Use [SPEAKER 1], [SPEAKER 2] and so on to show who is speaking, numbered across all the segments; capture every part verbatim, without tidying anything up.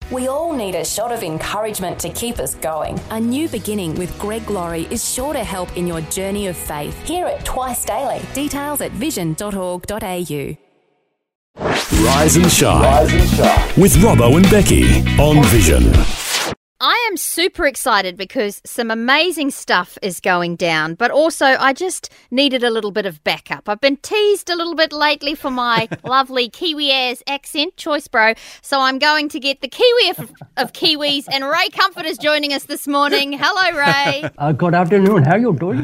[SPEAKER 1] We all need a shot of encouragement to keep us going.
[SPEAKER 2] A New Beginning with Greg Laurie is sure to help in your journey of faith.
[SPEAKER 1] Hear it twice daily.
[SPEAKER 2] Details at vision dot org dot a u.
[SPEAKER 3] Rise and Shine, Rise and Shine. With Robbo and Becky on Vision.
[SPEAKER 4] I am super excited because some amazing stuff is going down, but also I just needed a little bit of backup. I've been teased a little bit lately for my lovely Kiwi Airs accent, choice bro, so I'm going to get the Kiwi of, of Kiwis, and Ray Comfort is joining us this morning. Hello, Ray.
[SPEAKER 5] Uh, good afternoon. How you doing?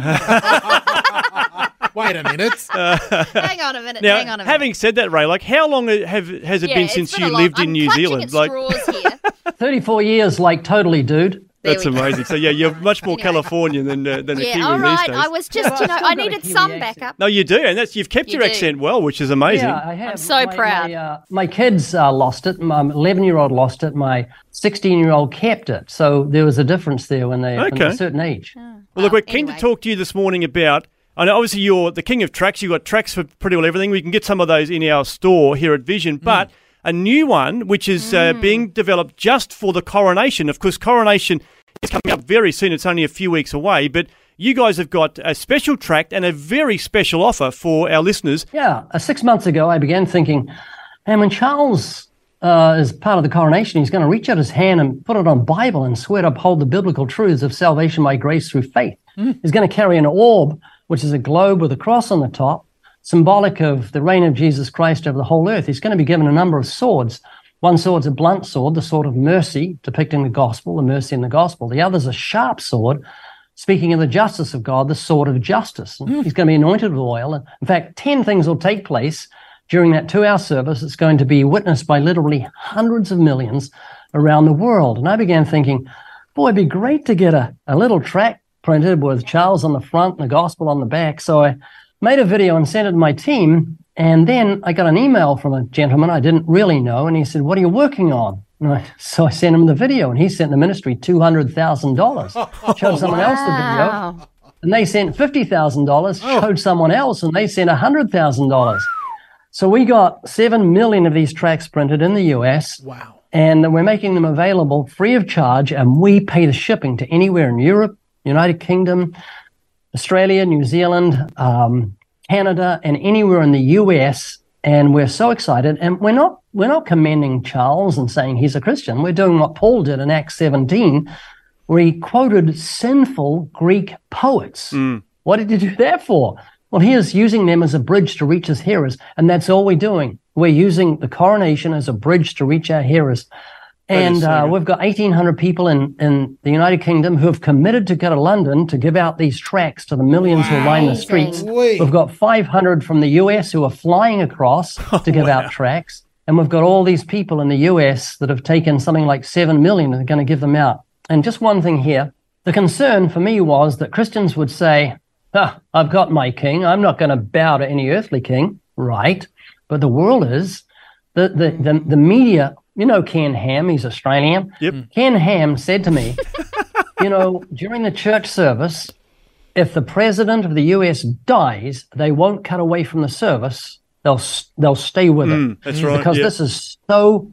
[SPEAKER 6] Wait a minute.
[SPEAKER 4] hang on a minute.
[SPEAKER 7] Now,
[SPEAKER 4] hang on a minute.
[SPEAKER 7] having said that, Ray, like how long have has it
[SPEAKER 4] yeah,
[SPEAKER 7] been since
[SPEAKER 4] been
[SPEAKER 7] you
[SPEAKER 4] long,
[SPEAKER 7] lived in
[SPEAKER 4] I'm
[SPEAKER 7] New Zealand?
[SPEAKER 4] At
[SPEAKER 7] like
[SPEAKER 4] straws here.
[SPEAKER 5] thirty-four years, like totally, dude.
[SPEAKER 4] There
[SPEAKER 7] that's
[SPEAKER 4] we go.
[SPEAKER 7] amazing. So yeah, you're much more
[SPEAKER 4] Anyway.
[SPEAKER 7] Californian than uh, than a
[SPEAKER 4] Yeah,
[SPEAKER 7] Kiwi
[SPEAKER 4] all right.
[SPEAKER 7] these days.
[SPEAKER 4] I was just, you know,
[SPEAKER 5] Still
[SPEAKER 4] I
[SPEAKER 5] got a
[SPEAKER 4] needed
[SPEAKER 5] Kiwi
[SPEAKER 4] some
[SPEAKER 5] accent.
[SPEAKER 4] backup.
[SPEAKER 7] No, you do, and that's you've kept
[SPEAKER 4] You
[SPEAKER 7] your
[SPEAKER 4] do.
[SPEAKER 7] accent well, which is amazing.
[SPEAKER 5] Yeah, I have.
[SPEAKER 4] I'm so
[SPEAKER 5] my,
[SPEAKER 4] proud.
[SPEAKER 5] My, uh, my kids uh, lost it. My eleven-year-old lost it. My sixteen-year-old kept it. So there was a difference there when they when
[SPEAKER 7] Okay.
[SPEAKER 5] they're a certain age.
[SPEAKER 4] Oh,
[SPEAKER 7] Well, look,
[SPEAKER 4] well,
[SPEAKER 7] we're keen
[SPEAKER 4] anyway.
[SPEAKER 7] to talk to you this morning about. I know, obviously, you're the king of tracks. You've got tracks for pretty well everything. We can get some of those in our store here at Vision, but a new one which is uh, being developed just for the coronation. Of course, coronation is coming up very soon. It's only a few weeks away, but you guys have got a special tract and a very special offer for our listeners.
[SPEAKER 5] Yeah, uh, six months ago, I began thinking, and when Charles uh, is part of the coronation, he's going to reach out his hand and put it on Bible and swear to uphold the biblical truths of salvation by grace through faith. Mm. He's going to carry an orb, which is a globe with a cross on the top, symbolic of the reign of Jesus Christ over the whole earth. He's going to be given a number of swords. One sword's a blunt sword, the sword of mercy, depicting the gospel, the mercy in the gospel. The other's a sharp sword, speaking of the justice of God, the sword of justice. Mm. He's going to be anointed with oil. And in fact, ten things will take place during that two-hour service. It's going to be witnessed by literally hundreds of millions around the world. And I began thinking, boy, it'd be great to get a, a little tract printed with Charles on the front and the gospel on the back. So I made a video and sent it to my team. And then I got an email from a gentleman I didn't really know. And he said, what are you working on? And I, so I sent him the video, and he sent the ministry two hundred thousand dollars. Showed someone else the video, and they sent fifty thousand dollars. Showed someone else, and they sent one hundred thousand dollars. So we got seven million of these tracts printed in the U S.
[SPEAKER 6] Wow.
[SPEAKER 5] And we're making them available free of charge, and we pay the shipping to anywhere in Europe, United Kingdom, Australia, New Zealand, um, Canada, and anywhere in the U S. And we're so excited. And we're not we're not commending Charles and saying he's a Christian. We're doing what Paul did in Acts seventeen, where he quoted sinful Greek poets.
[SPEAKER 7] Mm.
[SPEAKER 5] What did he do that for? Well, he is using them as a bridge to reach his hearers, and that's all we're doing. We're using the coronation as a bridge to reach our hearers. And
[SPEAKER 7] so
[SPEAKER 5] uh,
[SPEAKER 7] good.
[SPEAKER 5] we've got eighteen hundred people in, in the United Kingdom who have committed to go to London to give out these tracts to the millions who line the streets.
[SPEAKER 6] Wait.
[SPEAKER 5] We've got five hundred from the U S who are flying across to give
[SPEAKER 7] wow.
[SPEAKER 5] out tracts. And we've got all these people in the U S that have taken something like seven million and are going to give them out. And just one thing here, the concern for me was that Christians would say, ah, I've got my king. I'm not going to bow to any earthly king. Right. But the world is. The, the, the, the media, you know Ken Ham, he's Australian.
[SPEAKER 7] Yep.
[SPEAKER 5] Ken Ham said to me, you know, during the church service, if the president of the U S dies, they won't cut away from the service. They'll they'll stay with it.
[SPEAKER 7] Mm, that's right.
[SPEAKER 5] Because
[SPEAKER 7] yep.
[SPEAKER 5] this is so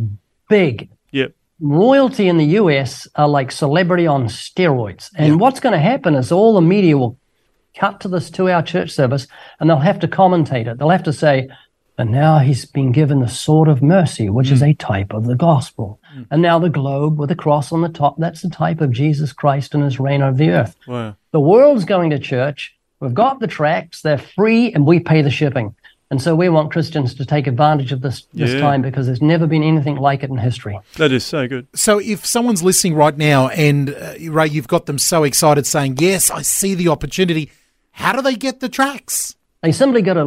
[SPEAKER 5] big.
[SPEAKER 7] Yep.
[SPEAKER 5] Royalty in the U S are like celebrity on steroids. And
[SPEAKER 6] Yep.
[SPEAKER 5] what's going to happen is all the media will cut to this two-hour church service, and they'll have to commentate it. They'll have to say, and now he's been given the sword of mercy, which mm. is a type of the gospel. Mm. And now the globe with the cross on the top, that's the type of Jesus Christ and his reign over the earth.
[SPEAKER 7] Wow.
[SPEAKER 5] The world's going to church. We've got the tracts. They're free, and we pay the shipping. And so we want Christians to take advantage of this, this
[SPEAKER 7] Yeah.
[SPEAKER 5] time, because there's never been anything like it in history.
[SPEAKER 7] That is so good.
[SPEAKER 6] So if someone's listening right now and, uh, Ray, you've got them so excited saying, yes, I see the opportunity, how do they get the tracts?
[SPEAKER 5] They simply go to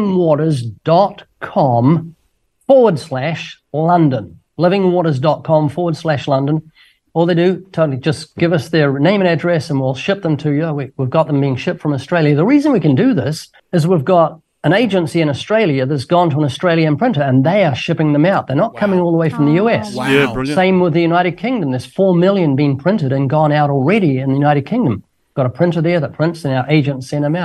[SPEAKER 5] livingwaters.com forward slash London. livingwaters.com forward slash London. All they do, totally just give us their name and address and we'll ship them to you. We, we've got them being shipped from Australia. The reason we can do this is we've got an agency in Australia that's gone to an Australian printer and they are shipping them out. They're not wow. coming all the way from the U S.
[SPEAKER 6] Wow.
[SPEAKER 7] Yeah, brilliant.
[SPEAKER 5] Same with the United Kingdom. There's four million being printed and gone out already in the United Kingdom. Got a printer there that prints and our agents send them out.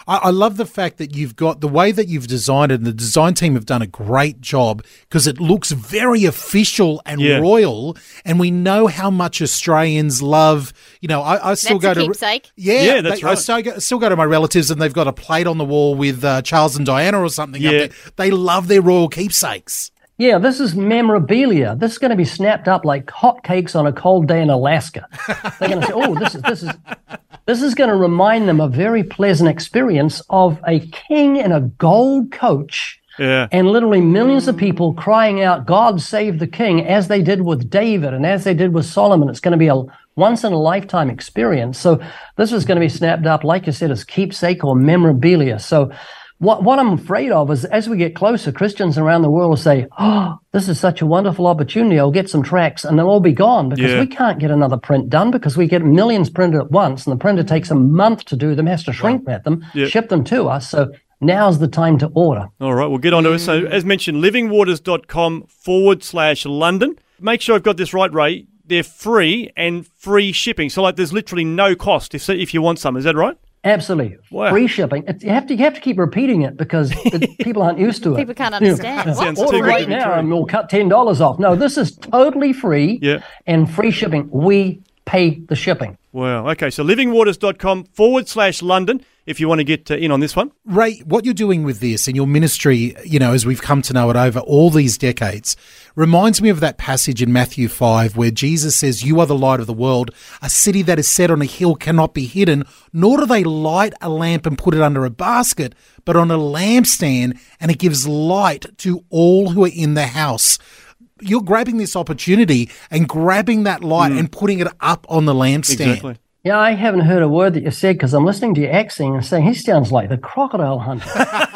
[SPEAKER 6] I, I love the fact that you've got the way that you've designed it, and the design team have done a great job because it looks very official and
[SPEAKER 7] Yeah.
[SPEAKER 6] royal, and we know how much Australians love, you know, I, I still
[SPEAKER 4] That's
[SPEAKER 6] go
[SPEAKER 4] a
[SPEAKER 6] to...
[SPEAKER 4] keepsake.
[SPEAKER 6] Yeah,
[SPEAKER 7] Yeah, that's
[SPEAKER 6] they,
[SPEAKER 7] right.
[SPEAKER 6] I still go, still go to my relatives and they've got a plate on the wall with uh, Charles and Diana or something
[SPEAKER 7] Yeah.
[SPEAKER 6] up there. They love their royal keepsakes.
[SPEAKER 5] Yeah, this is memorabilia. This is going to be snapped up like hotcakes on a cold day in Alaska. They're going to say, "Oh, this is this is this is going to remind them of a very pleasant experience of a king in a gold coach."
[SPEAKER 7] Yeah.
[SPEAKER 5] And literally millions of people crying out, "God save the king," as they did with David and as they did with Solomon. It's going to be a once-in-a-lifetime experience. So this is going to be snapped up, like you said, as keepsake or memorabilia. So what, what I'm afraid of is as we get closer, Christians around the world will say, "Oh, this is such a wonderful opportunity. I'll get some tracts," and they'll all be gone because
[SPEAKER 7] Yeah.
[SPEAKER 5] we can't get another print done because we get millions printed at once, and the printer takes a month to do them, has to shrink wrap them,
[SPEAKER 7] Yeah.
[SPEAKER 5] ship them to us. So now's the time to order.
[SPEAKER 7] All right, we'll get on to it. So, as mentioned, livingwaters.com forward slash London. Make sure I've got this right, Ray. They're free and free shipping. So, like, there's literally no cost if if you want some. Is that right?
[SPEAKER 5] Absolutely.
[SPEAKER 7] Wow.
[SPEAKER 5] Free shipping. It, you, have to, you have to keep repeating it because it, people aren't used to it.
[SPEAKER 4] People can't understand. What?
[SPEAKER 7] Sounds
[SPEAKER 5] Order
[SPEAKER 7] too good
[SPEAKER 5] right
[SPEAKER 7] to be
[SPEAKER 5] now
[SPEAKER 7] true.
[SPEAKER 5] and we'll cut ten dollars off. No, this is totally free
[SPEAKER 7] Yeah.
[SPEAKER 5] and free shipping. We pay the shipping.
[SPEAKER 7] Wow. Okay, so livingwaters.com forward slash London if you want to get uh, in on this one.
[SPEAKER 6] Ray, what you're doing with this and your ministry, you know, as we've come to know it over all these decades, reminds me of that passage in Matthew five where Jesus says, "You are the light of the world. A city that is set on a hill cannot be hidden, nor do they light a lamp and put it under a basket, but on a lampstand, and it gives light to all who are in the house." You're grabbing this opportunity and grabbing that light and putting it up on the lampstand.
[SPEAKER 7] Exactly.
[SPEAKER 5] Yeah, I haven't heard a word that you said because I'm listening to your accent and saying he sounds like the crocodile hunter.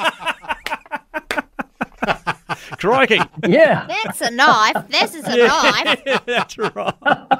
[SPEAKER 7] Crikey.
[SPEAKER 5] Yeah.
[SPEAKER 4] That's a knife. This is a knife.
[SPEAKER 7] That's right.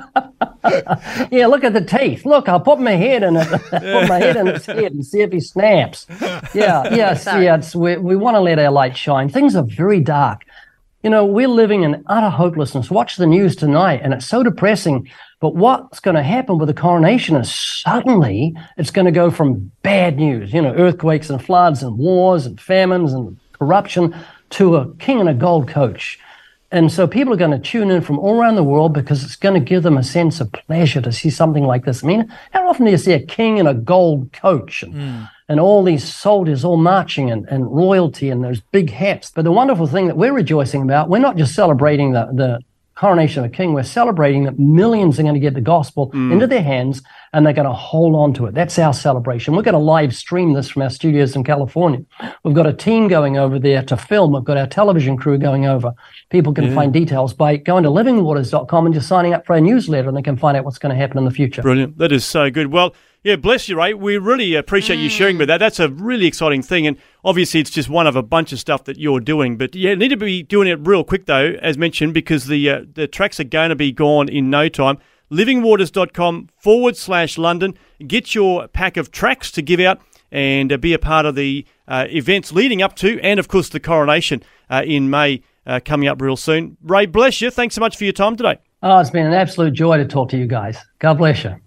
[SPEAKER 5] Yeah, look at the teeth. Look, I'll put my head in it. Put my head in its head and see if he snaps. Yeah, yes,
[SPEAKER 4] Sorry.
[SPEAKER 5] yeah. It's, we we want to let our light shine. Things are very dark. You know, we're living in utter hopelessness. Watch the news tonight, and it's so depressing. But what's going to happen with the coronation is suddenly it's going to go from bad news, you know, earthquakes and floods and wars and famines and corruption, to a king in a gold coach. And so people are going to tune in from all around the world because it's going to give them a sense of pleasure to see something like this. I mean, how often do you see a king in a gold coach and, mm. and all these soldiers all marching and, and royalty and those big hats? But the wonderful thing that we're rejoicing about, we're not just celebrating the, the coronation of a king, we're celebrating that millions are going to get the gospel mm. into their hands and they're going to hold on to it. That's our celebration. We're going to live stream this from our studios in California. We've got a team going over there to film. We've got our television crew going over. People can yeah. find details by going to living waters dot com and just signing up for our newsletter, and they can find out what's going to happen in the future.
[SPEAKER 7] Brilliant. That is so good. Well, yeah, bless you, Ray. We really appreciate mm. you sharing with that. That's a really exciting thing, and obviously it's just one of a bunch of stuff that you're doing. But yeah, need to be doing it real quick though, as mentioned, because the uh, the tracks are going to be gone in no time. livingwaters.com forward slash London. Get your pack of tracks to give out and uh, be a part of the uh, events leading up to, and of course the coronation uh, in May uh, coming up real soon. Ray, bless you. Thanks so much for your time today.
[SPEAKER 5] Oh, it's been an absolute joy to talk to you guys. God bless you.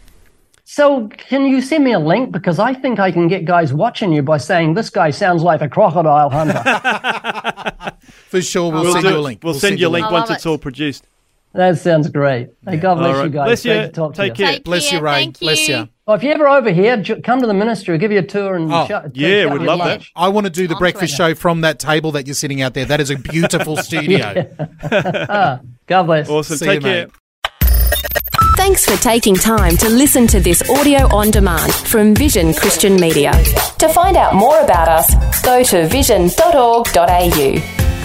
[SPEAKER 5] So can you send me a link? Because I think I can get guys watching you by saying, this guy sounds like a crocodile hunter.
[SPEAKER 6] For sure, we'll,
[SPEAKER 7] we'll
[SPEAKER 6] send
[SPEAKER 7] do,
[SPEAKER 6] you a link.
[SPEAKER 7] We'll,
[SPEAKER 6] we'll
[SPEAKER 7] send you a link
[SPEAKER 4] I
[SPEAKER 7] once
[SPEAKER 4] love
[SPEAKER 7] it's
[SPEAKER 4] it.
[SPEAKER 7] all produced.
[SPEAKER 5] That sounds great. Hey, God bless
[SPEAKER 7] All right.
[SPEAKER 5] you guys.
[SPEAKER 7] Bless
[SPEAKER 5] Great
[SPEAKER 7] you.
[SPEAKER 5] to talk
[SPEAKER 7] Take
[SPEAKER 5] to you.
[SPEAKER 7] care.
[SPEAKER 4] Take
[SPEAKER 6] Bless
[SPEAKER 4] care.
[SPEAKER 6] you, Ray.
[SPEAKER 4] Thank
[SPEAKER 6] Bless
[SPEAKER 4] you.
[SPEAKER 6] you.
[SPEAKER 5] Well, if you're ever over here, ju- come to the ministry. We'll give you a tour and
[SPEAKER 6] Oh,
[SPEAKER 5] shut,
[SPEAKER 7] yeah,
[SPEAKER 5] shut
[SPEAKER 7] we'd
[SPEAKER 5] your
[SPEAKER 7] love that.
[SPEAKER 5] lunch.
[SPEAKER 6] I want to do the
[SPEAKER 4] On
[SPEAKER 6] breakfast
[SPEAKER 4] Twitter.
[SPEAKER 6] show from that table that you're sitting out there. That is a beautiful studio.
[SPEAKER 5] Ah, God bless.
[SPEAKER 7] Awesome.
[SPEAKER 6] See
[SPEAKER 7] Take
[SPEAKER 6] you,
[SPEAKER 7] care.
[SPEAKER 6] mate.
[SPEAKER 2] Thanks for taking time to listen to this audio on demand from Vision Christian Media.
[SPEAKER 1] To find out more about us, go to vision dot org dot a u.